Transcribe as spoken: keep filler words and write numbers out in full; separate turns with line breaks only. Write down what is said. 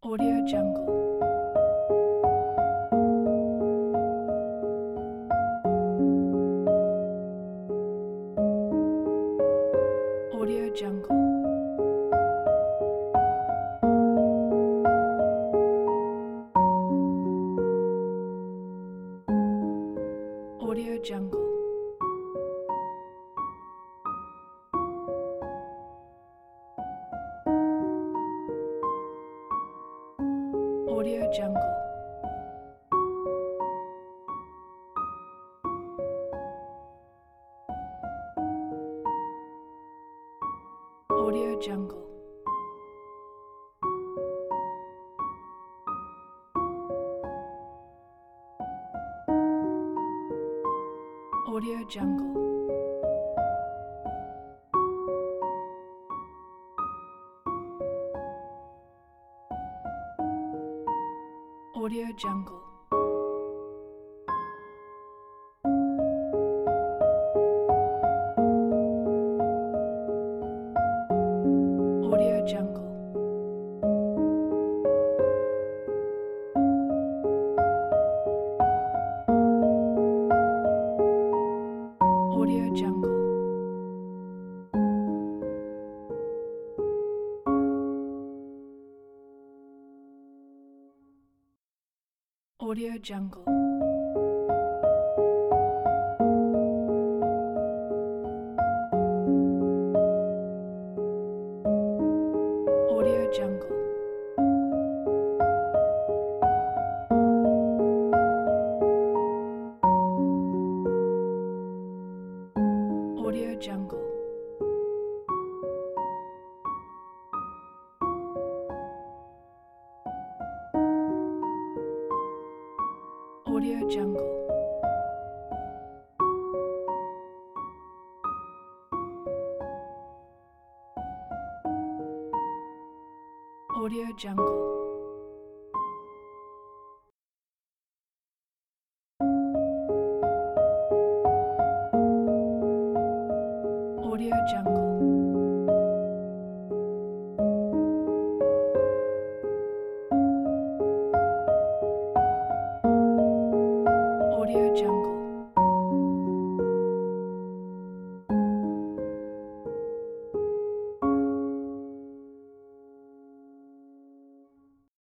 Audio Jungle. Audio Jungle. Audio Jungle. Audio Jungle. Audio Jungle. Audio Jungle. Audio Jungle. Audio Jungle. Audio Jungle. Audio Jungle. Audio Jungle. Audio Jungle. Audio Jungle. Audio Jungle. Audio Jungle. Audio Jungle.